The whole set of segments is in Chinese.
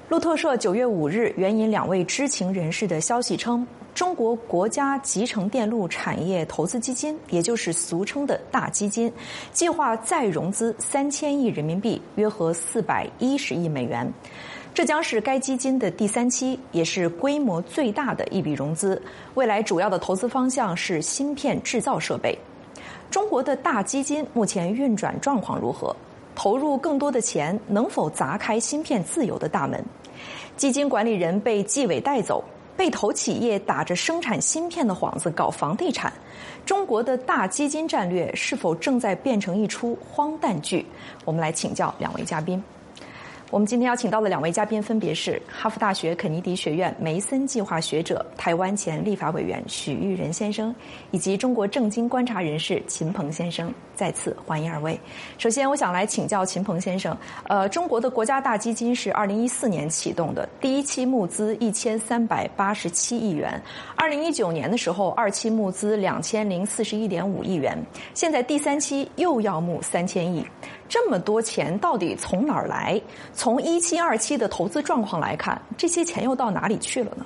路透社9月5日援引2位知情人士的消息称，中国国家集成电路产业投资基金，也就是俗称的大基金，计划再融资3000亿人民币，约合410亿美元。这将是该基金的第3期，也是规模最大的一笔融资。未来主要的投资方向是芯片制造设备。中国的大基金目前运转状况如何？投入更多的钱能否砸开芯片自由的大门？基金管理人被纪委带走，被投企业打着生产芯片的幌子搞房地产，中国的大基金战略是否正在变成一出荒诞剧？我们来请教2位嘉宾。我们今天邀请到的2位嘉宾分别是哈佛大学肯尼迪学院梅森计划学者、台湾前立法委员许育仁先生，以及中国政经观察人士秦鹏先生。再次欢迎2位。首先，我想来请教秦鹏先生，中国的国家大基金是2014年启动的，第1期募资1387亿元，2019年的时候2期募资2041.5亿元，现在第3期又要募3000亿。这么多钱到底从哪儿来？从1期、2期的投资状况来看，这些钱又到哪里去了呢？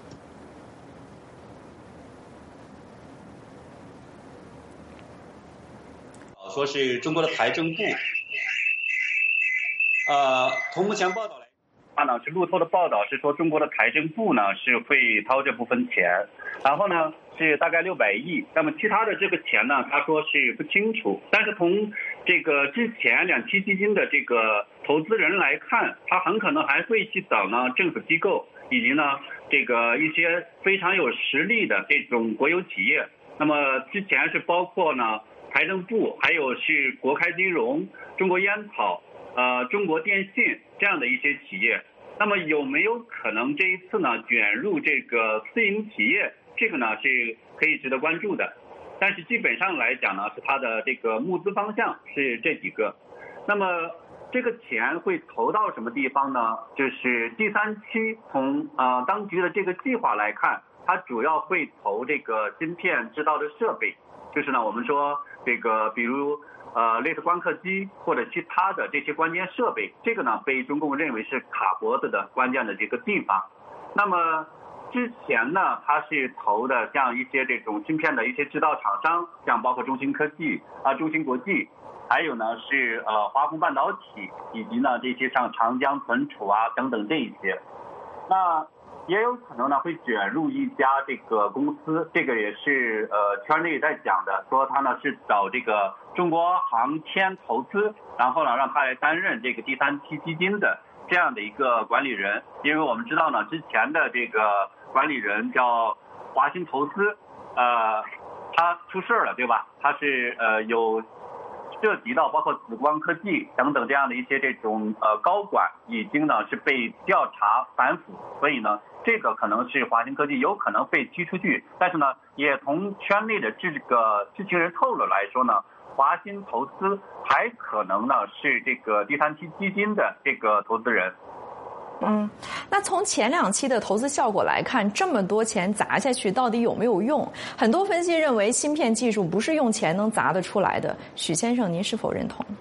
说是中国的财政部，从目前报道来看呢，是路透的报道是说中国的财政部呢是会掏这部分钱，然后呢是大概600亿，那么其他的这个钱呢，他说是不清楚，但是从这个之前2期基金的这个投资人来看，他很可能还会去找呢政府机构以及呢这个一些非常有实力的这种国有企业，那么之前是包括呢财政部，还有是国开金融、中国烟草、中国电信这样的一些企业。那么有没有可能这一次呢卷入这个私营企业？这个呢是可以值得关注的。但是基本上来讲呢，是它的这个募资方向是这几个。那么这个钱会投到什么地方呢？就是第3期从当局的这个计划来看，它主要会投这个芯片制造的设备。就是呢，我们说这个，比如类似光刻机或者其他的这些关键设备，这个呢被中共认为是卡脖子的关键的这个地方。那么之前呢，它是投的像一些这种芯片的一些制造厂商，像包括中芯科技中芯国际，还有呢是华虹半导体，以及呢这些像长江存储等等这一些。那也有可能呢会卷入一家这个公司，这个也是圈内在讲的，说他呢是找这个中国航天投资，然后呢让他来担任这个第3期基金的这样的一个管理人。因为我们知道呢，之前的这个管理人叫华兴投资，他出事了，对吧？他是有涉及到包括紫光科技等等这样的一些这种高管，已经呢是被调查反腐，所以呢这个可能是华兴科技有可能被踢出去。但是呢也从圈内的这个知情人透露来说呢，华兴投资还可能呢是这个第3期基金的这个投资人。 那从前2期的投资效果来看，这么多钱砸下去到底有没有用？很多分析认为芯片技术不是用钱能砸得出来的。许先生，您是否认同？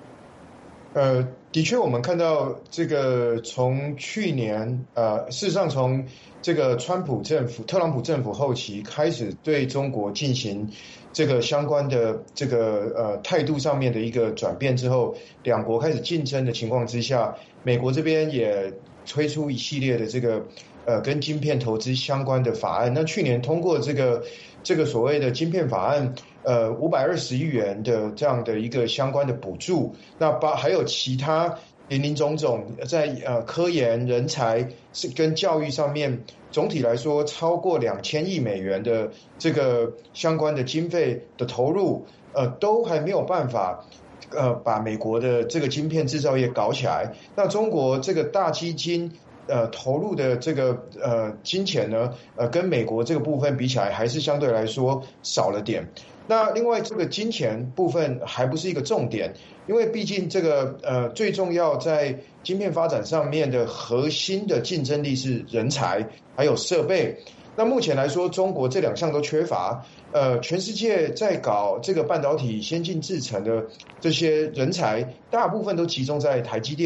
的确，我们看到这个从去年事实上从这个特朗普政府后期开始对中国进行这个相关的这个态度上面的一个转变之后，2国开始竞争的情况之下，美国这边也推出一系列的这个跟晶片投资相关的法案。那去年通过这个所谓的晶片法案，520亿元的这样的一个相关的补助，那还有其他林林总总在科研人才是跟教育上面，总体来说超过2000亿美元的这个相关的经费的投入，都还没有办法把美国的这个晶片制造业搞起来。那中国这个大基金投入的这个金钱呢，跟美国这个部分比起来，还是相对来说少了点。那另外这个金钱部分还不是一个重点，因为毕竟这个最重要在晶片发展上面的核心的竞争力是人才还有设备。那目前来说，中国这2项都缺乏。全世界在搞这个半导体先进制程的这些人才，大部分都集中在台积电。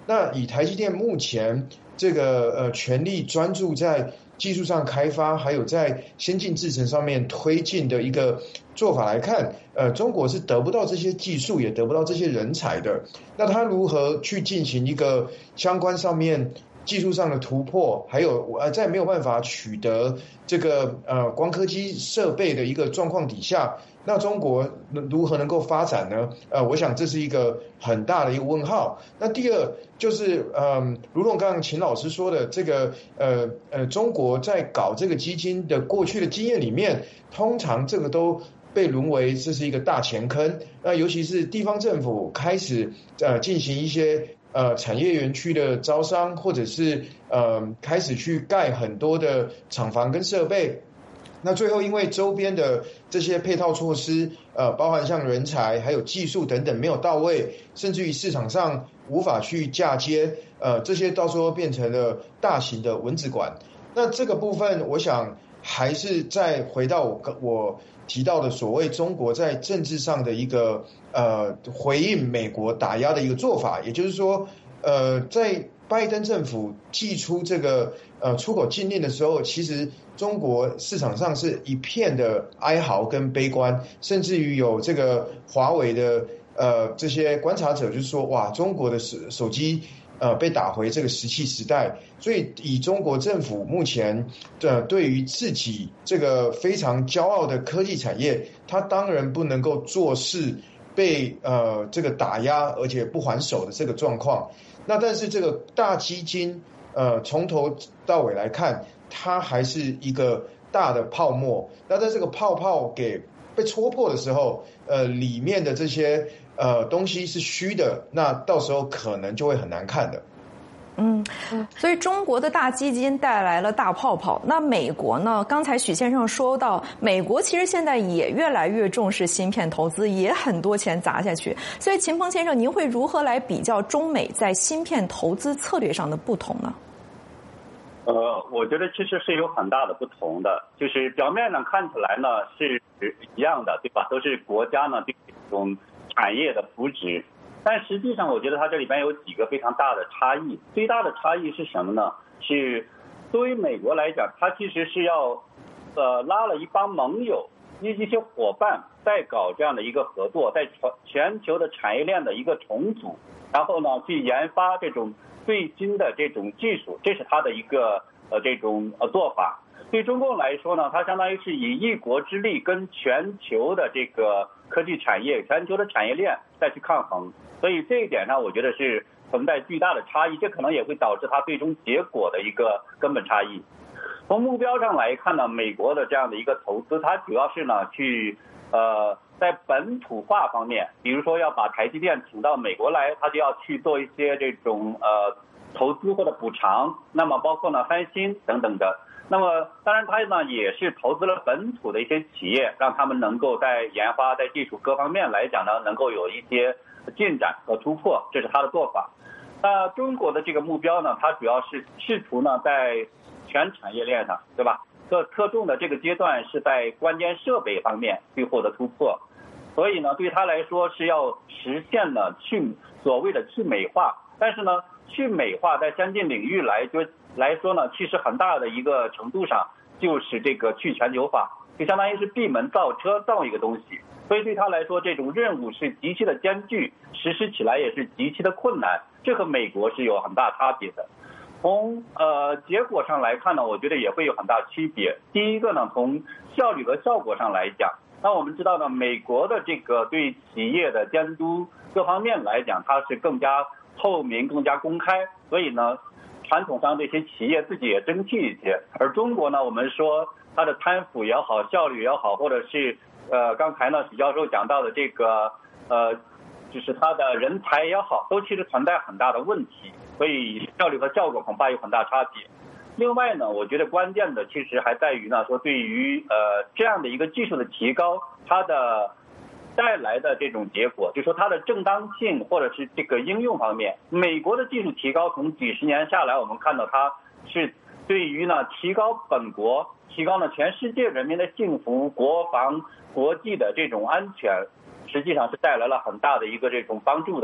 那以台积电目前这个全力专注在技术上开发，还有在先进制程上面推进的一个做法来看，中国是得不到这些技术，也得不到这些人才的。那它如何去进行一个相关上面技术上的突破，还有在没有办法取得这个光刻机设备的一个状况底下，那中国如何能够发展呢？我想这是一个很大的一个问号。那第二就是如同刚刚秦老师说的，这个中国在搞这个基金的过去的经验里面，通常这个都被沦为这是一个大钱坑。尤其是地方政府开始进行一些产业园区的招商，或者是开始去盖很多的厂房跟设备。那最后因为周边的这些配套措施，包含像人才还有技术等等没有到位，甚至于市场上无法去嫁接，这些到时候变成了大型的蚊子馆。那这个部分我想还是再回到我提到的所谓中国在政治上的一个回应美国打压的一个做法，也就是说在拜登政府祭出这个出口禁令的时候，其实中国市场上是一片的哀嚎跟悲观，甚至于有这个华为的这些观察者就是说，哇，中国的手机被打回这个石器时代。所以以中国政府目前对于自己这个非常骄傲的科技产业，它当然不能够坐视被这个打压而且不还手的这个状况。那但是这个大基金从头到尾来看，它还是一个大的泡沫。那在这个泡泡给被戳破的时候，里面的这些东西是虚的，那到时候可能就会很难看的。 所以中国的大基金带来了大泡泡。那美国呢？刚才许先生说到，美国其实现在也越来越重视芯片投资，也很多钱砸下去。所以秦鹏先生，您会如何来比较中美在芯片投资策略上的不同呢？ 我觉得其实是有很大的不同的，就是表面上看起来呢是一样的，对吧？都是国家呢对这种产业的扶持。但实际上我觉得它这里边有几个非常大的差异。最大的差异是什么呢？是对于美国来讲，它其实是要拉了一帮盟友一些伙伴在搞这样的一个合作，在全球的产业链的一个重组，然后呢去研发这种最新的这种技术，这是它的一个这种做法。对中共来说呢，它相当于是以一国之力跟全球的这个科技产业、全球的产业链再去抗衡。所以这一点上，我觉得是存在巨大的差异，这可能也会导致它最终结果的一个根本差异。从目标上来看呢，美国的这样的一个投资，它主要是呢去在本土化方面，比如说要把台积电请到美国来，它就要去做一些这种投资或者补偿，那么包括呢三星等等的。那么当然它呢也是投资了本土的一些企业，让他们能够在研发、在技术各方面来讲呢，能够有一些进展和突破，这是它的做法。那中国的这个目标呢，它主要是试图呢在全产业链上，对吧？侧重的这个阶段是在关键设备方面去获得突破。所以呢，对他来说是要实现呢所谓的去美化。但是呢，去美化在先进领域来说呢，其实很大的一个程度上就是这个去全球化，就相当于是闭门造车造一个东西。所以对他来说，这种任务是极其的艰巨，实施起来也是极其的困难，这和美国是有很大差别的。从结果上来看呢，我觉得也会有很大区别。第一个呢，从效率和效果上来讲，那我们知道呢，美国的这个对企业的监督各方面来讲，它是更加透明、更加公开，所以呢，传统上这些企业自己也争气一些。而中国呢，我们说它的贪腐也好，效率也好，或者是刚才呢许教授讲到的这个就是它的人才也好，都其实存在很大的问题，所以效率和效果恐怕有很大差别。另外呢，我觉得关键的其实还在于呢，说对于这样的一个技术的提高，它的带来的这种结果，就是说它的正当性或者是这个应用方面，美国的技术提高从几十年下来，我们看到它是对于呢提高本国、提高呢全世界人民的幸福、国防、国际的这种安全，实际上是带来了很大的一个这种帮助的。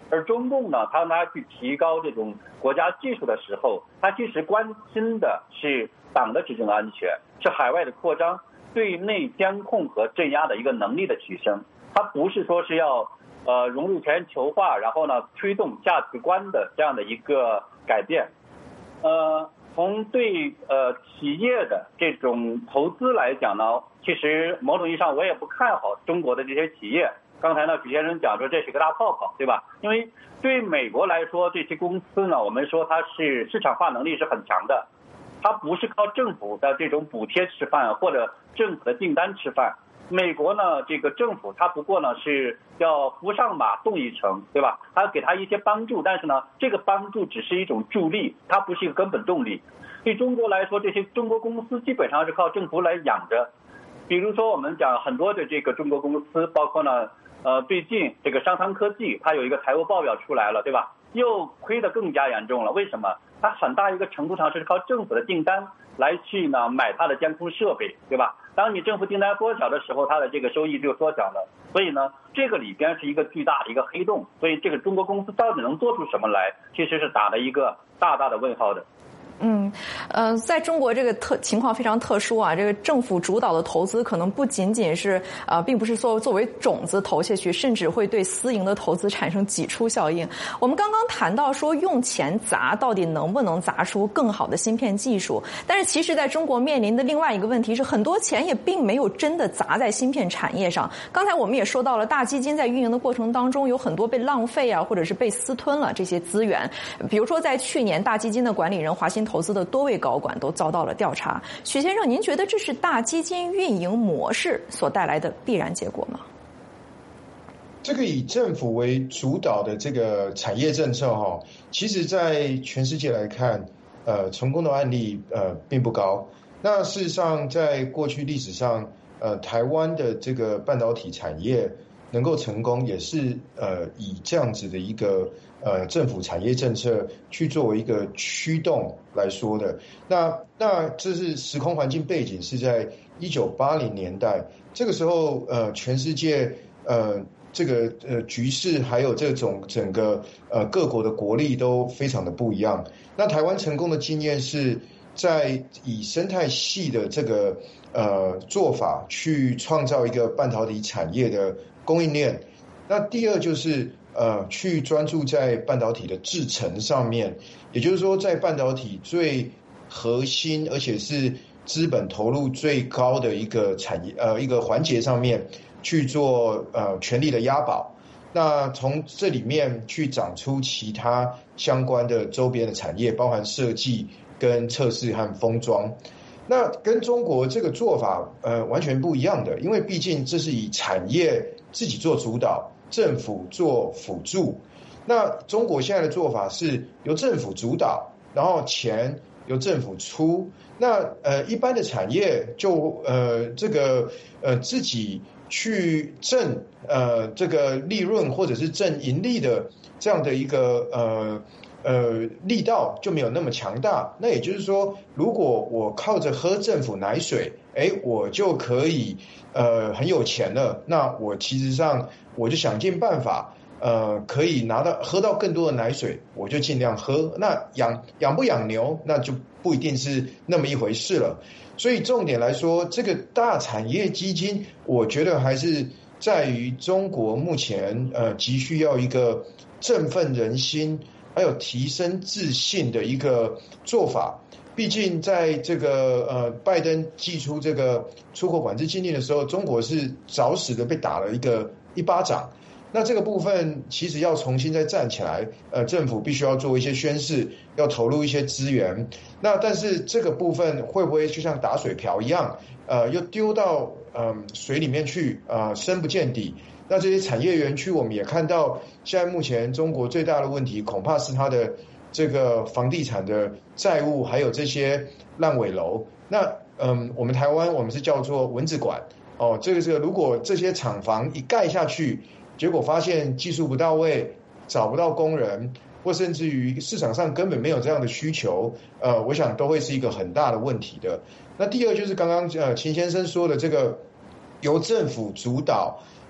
而中共呢，当他去提高这种国家技术的时候，他其实关心的是党的执政安全，是海外的扩张，对内监控和镇压的一个能力的提升。他不是说是要融入全球化，然后呢推动价值观的这样的一个改变。从对企业的这种投资来讲呢，其实某种意义上我也不看好中国的这些企业。刚才呢，许先生讲说这是个大泡泡，对吧？因为对美国来说，这些公司呢，我们说它是市场化能力是很强的，它不是靠政府的这种补贴吃饭或者政府的订单吃饭。美国呢，这个政府它不过呢是要扶上马动一程，对吧？它给它一些帮助，但是呢，这个帮助只是一种助力，它不是一个根本动力。对中国来说，这些中国公司基本上是靠政府来养着。比如说我们讲很多的这个中国公司，包括呢最近这个商汤科技，它有一个财务报表出来了，对吧？又亏得更加严重了。为什么？它很大一个程度上是靠政府的订单来去呢买它的监控设备，对吧？当你政府订单缩小的时候，它的这个收益就缩小了。所以呢，这个里边是一个巨大的一个黑洞。所以这个中国公司到底能做出什么来，其实是打了一个大大的问号的。 在中国这个情况非常特殊啊，这个政府主导的投资可能不仅仅是并不是说作为种子投下去，甚至会对私营的投资产生挤出效应。我们刚刚谈到说用钱砸到底能不能砸出更好的芯片技术，但是其实在中国面临的另外一个问题是，很多钱也并没有真的砸在芯片产业上。刚才我们也说到了，大基金在运营的过程当中有很多被浪费啊，或者是被私吞了这些资源。比如说在去年，大基金的管理人华新投资的多位高管都遭到了调查。许先生，您觉得这是大基金运营模式所带来的必然结果吗？ 这个以政府为主导的这个产业政策其实在全世界来看成功的案例并不高。那事实上在过去历史上台湾的这个半导体产业能够成功，也是以这样子的一个政府产业政策去作为一个驱动来说的。那这是时空环境背景是在1980年代，这个时候全世界这个局势还有这种整个各国的国力都非常的不一样。那台湾成功的经验是在以生态系的这个做法去创造一个半导体产业的供应链。那第二就是去专注在半导体的制程上面，也就是说在半导体最核心而且是资本投入最高的一个产业一个环节上面去做全力的押宝。那从这里面去长出其他相关的周边的产业，包含设计跟测试和封装。那跟中国这个做法完全不一样的，因为毕竟这是以产业自己做主导，政府做辅助。那中国现在的做法是由政府主导，然后钱由政府出。那一般的产业就这个自己去挣这个利润或者是挣盈利的这样的一个力道就没有那么强大。那也就是说，如果我靠着喝政府奶水，我就可以很有钱了，那我其实上我就想尽办法可以喝到更多的奶水，我就尽量喝。那养不养牛，那就不一定是那么一回事了。所以重点来说，这个大产业基金，我觉得还是在于中国目前急需要一个振奋人心还有提升自信的一个做法。毕竟在这个拜登祭出这个出口管制禁令的时候，中国是着实的被打了一巴掌。那这个部分其实要重新再站起来，政府必须要做一些宣示，要投入一些资源。那但是这个部分会不会就像打水漂一样，又丢到水里面去，深不见底？那这些产业园区，我们也看到，现在目前中国最大的问题，恐怕是它的这个房地产的债务，还有这些烂尾楼。那我们台湾我们是叫做蚊子馆这个如果这些厂房一盖下去，结果发现技术不到位，找不到工人，或甚至于市场上根本没有这样的需求，我想都会是一个很大的问题的。那第二就是刚刚秦先生说的这个由政府主导，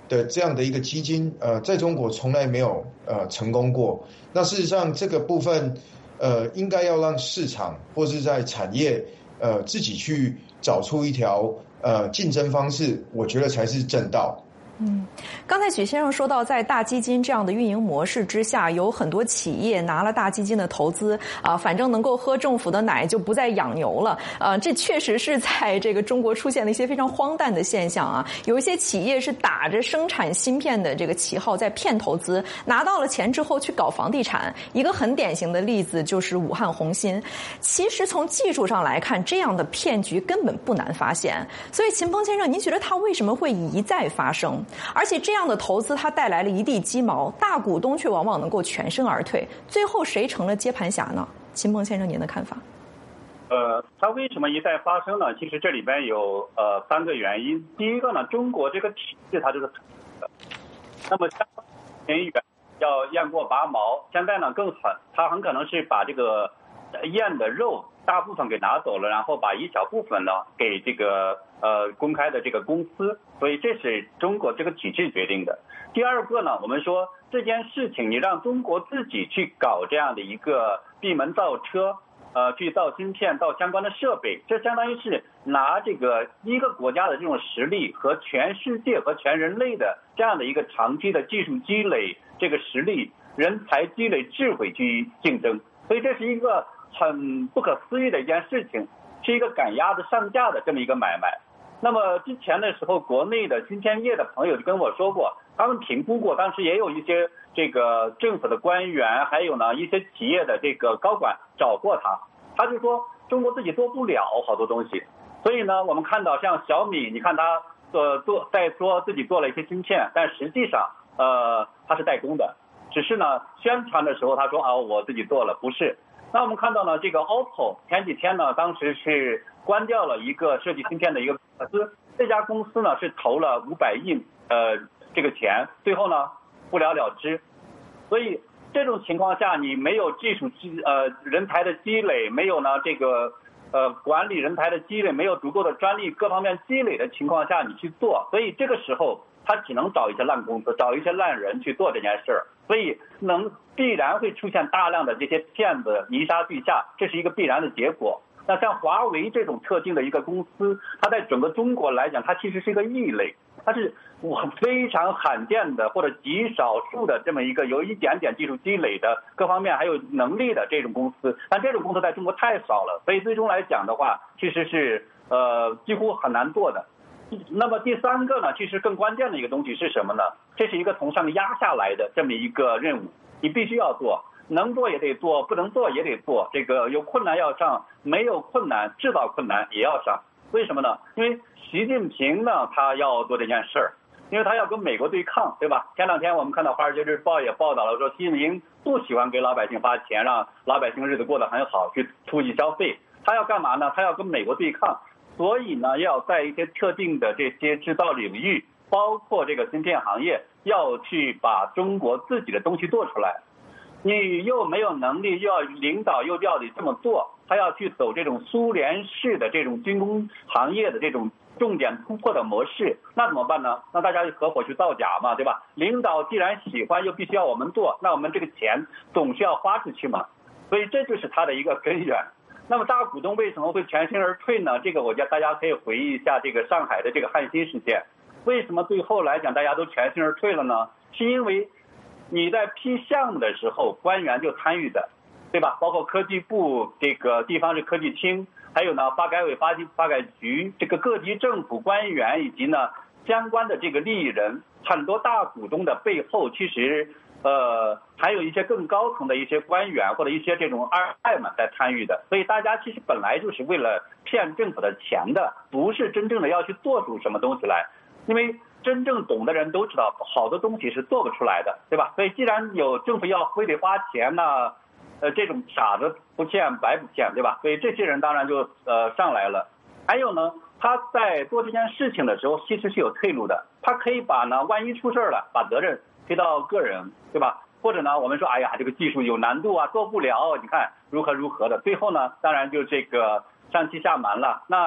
的这样的一个基金，在中国从来没有成功过。那事实上这个部分，应该要让市场或是在产业自己去找出一条竞争方式，我觉得才是正道。 刚才许先生说到，在大基金这样的运营模式之下，有很多企业拿了大基金的投资反正能够喝政府的奶就不再养牛了这确实是在这个中国出现了一些非常荒诞的现象啊。有一些企业是打着生产芯片的这个旗号在骗投资，拿到了钱之后去搞房地产。一个很典型的例子就是武汉红芯。其实从技术上来看，这样的骗局根本不难发现。所以秦鹏先生，您觉得它为什么会一再发生？而且这样的投资它带来了一地鸡毛，大股东却往往能够全身而退，最后谁成了接盘侠呢？秦鹏先生，您的看法？ 它为什么一再发生呢？其实这里边有3个原因。第一个呢，中国这个体制它就是那么人员要雁过拔毛，现在呢更狠，它很可能是把这个雁的肉大部分给拿走了，然后把一小部分呢给这个公开的这个公司，所以这是中国这个体制决定的。第二个呢，我们说这件事情你让中国自己去搞这样的一个闭门造车，去造芯片、造相关的设备，这相当于是拿这个一个国家的这种实力和全世界和全人类的这样的一个长期的技术积累、这个实力、人才积累、智慧去竞争，所以这是一个很不可思议的一件事情，是一个赶鸭子上架的这么一个买卖。那么之前的时候，国内的芯片业的朋友就跟我说过，他们评估过，当时也有一些这个政府的官员，还有呢一些企业的这个高管找过他就说中国自己做不了好多东西，所以呢我们看到像小米，你看他在说自己做了一些芯片，但实际上他是代工的，只是呢宣传的时候他说我自己做了，不是。那我们看到呢，这个 OPPO 前几天呢，当时是关掉了一个设计芯片的一个公司，这家公司呢是投了500亿这个钱，最后呢不了了之。所以这种情况下，你没有技术人才的积累，没有呢这个管理人才的积累，没有足够的专利各方面积累的情况下，你去做，所以这个时候他只能找一些烂公司，找一些烂人去做这件事儿，所以必然会出现大量的这些骗子泥沙俱下，这是一个必然的结果。那像华为这种特定的一个公司，它在整个中国来讲，它其实是一个异类，它是非常罕见的或者极少数的这么一个有一点点技术积累的各方面还有能力的这种公司，但这种公司在中国太少了，所以最终来讲的话，其实是几乎很难做的。那么第3个呢，其实更关键的一个东西是什么呢？这是一个从上压下来的这么一个任务，你必须要做，能做也得做，不能做也得做，这个有困难要上，没有困难制造困难也要上。为什么呢？因为习近平呢他要做这件事儿，因为他要跟美国对抗，对吧？前2天我们看到《华尔街日报》也报道了，说习近平不喜欢给老百姓发钱，让老百姓日子过得很好，去突击消费。他要干嘛呢？他要跟美国对抗，所以呢要在一些特定的这些制造领域，包括这个芯片行业，要去把中国自己的东西做出来。你又没有能力，又要领导，又要得这么做，他要去走这种苏联式的这种军工行业的这种重点突破的模式，那怎么办呢？那大家合伙去造假嘛，对吧？领导既然喜欢，又必须要我们做，那我们这个钱总是要花出去嘛，所以这就是它的一个根源。那么大股东为什么会全身而退呢？这个我觉得大家可以回忆一下这个上海的这个汉芯事件，为什么最后来讲大家都全身而退了呢？是因为你在批项目的时候，官员就参与的，对吧？包括科技部这个地方是科技厅，还有呢发改委、发改局，这个各级政府官员以及呢相关的这个利益人，很多大股东的背后，其实还有一些更高层的一些官员或者一些这种二代们在参与的，所以大家其实本来就是为了骗政府的钱的，不是真正的要去做出什么东西来，因为真正懂的人都知道，好多东西是做不出来的，对吧？所以既然有政府要非得花钱呢，这种傻子不骗白不骗，对吧？所以这些人当然就上来了。还有呢，他在做这件事情的时候，其实是有退路的，他可以把呢，万一出事了，把责任推到个人，对吧？或者呢，我们说，哎呀，这个技术有难度啊，做不了，你看如何的，最后呢，当然就这个上气下蛮了。那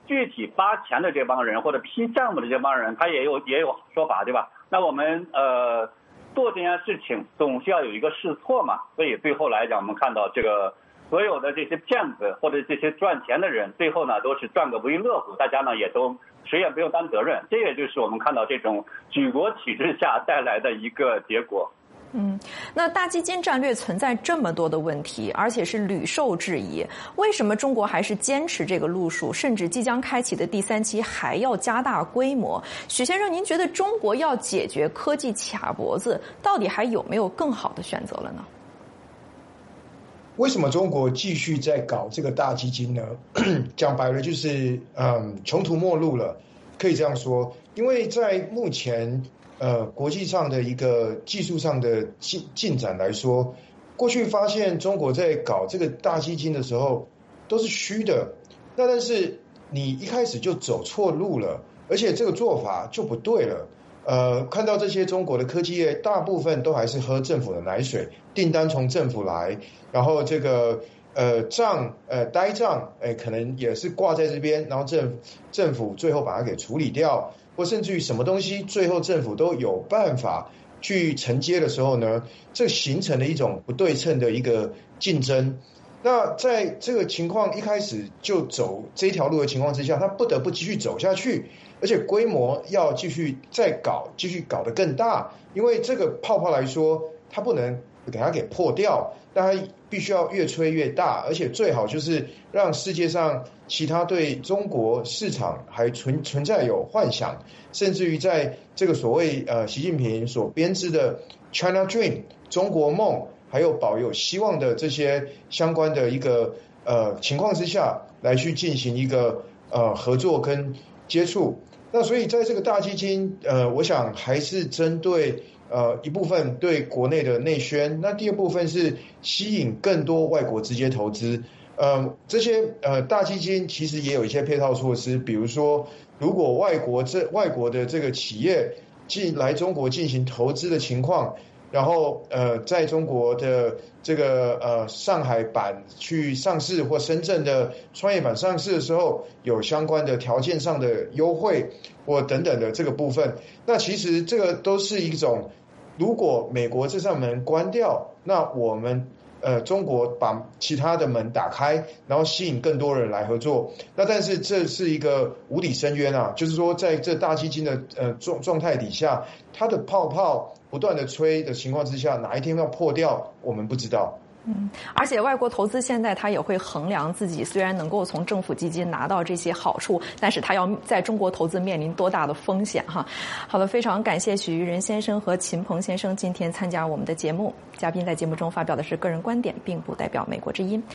具体发钱的这帮人或者批项目的这帮人，他也有说法，对吧？那我们做这件事情总是要有一个试错嘛，所以最后来讲，我们看到这个所有的这些骗子或者这些赚钱的人，最后呢都是赚个不亦乐乎，大家呢也都谁也不用担责任，这也就是我们看到这种举国体制下带来的一个结果。 那大基金战略存在这么多的问题，而且是屡受质疑，为什么中国还是坚持这个路数，甚至即将开启的第3期还要加大规模？许先生，您觉得中国要解决科技卡脖子，到底还有没有更好的选择了呢？ 为什么中国继续在搞这个大基金呢？讲白了就是穷途末路了，可以这样说。因为在目前国际上的一个技术上的进展来说，过去发现中国在搞这个大基金的时候都是虚的，那但是你一开始就走错路了，而且这个做法就不对了。看到这些中国的科技业大部分都还是喝政府的奶水，订单从政府来，然后这个呆账可能也是挂在这边，然后政府最后把它给处理掉，或甚至于什么东西最后政府都有办法去承接的时候呢，这形成了一种不对称的一个竞争。那在这个情况一开始就走这条路的情况之下，他不得不继续走下去，而且规模要继续搞得更大，因为这个泡泡来说，它不能给它给破掉，但它必须要越吹越大，而且最好就是让世界上其他对中国市场还存在有幻想，甚至于在这个所谓习近平所编织的 China Dream 中国梦，还有保有希望的这些相关的一个情况之下，来去进行一个合作跟接触。那所以在这个大基金我想还是针对一部分对国内的内宣，那第二部分是吸引更多外国直接投资。这些大基金其实也有一些配套措施，比如说如果外国的这个企业来中国进行投资的情况，然后在中国的这个上海版去上市或深圳的创业板上市的时候，有相关的条件上的优惠或等等的这个部分，那其实这个都是一种，如果美国这扇门关掉，那我们中国把其他的门打开，然后吸引更多人来合作。那但是这是一个无底深渊啊，就是说在这大基金的状态底下，它的泡泡不断的吹的情况之下，哪一天要破掉，我们不知道。 而且外国投资现在他也会衡量自己虽然能够从政府基金拿到这些好处，但是他要在中国投资面临多大的风险哈。好的，非常感谢许育仁先生和秦鹏先生今天参加我们的节目。嘉宾在节目中发表的是个人观点，并不代表美国之音。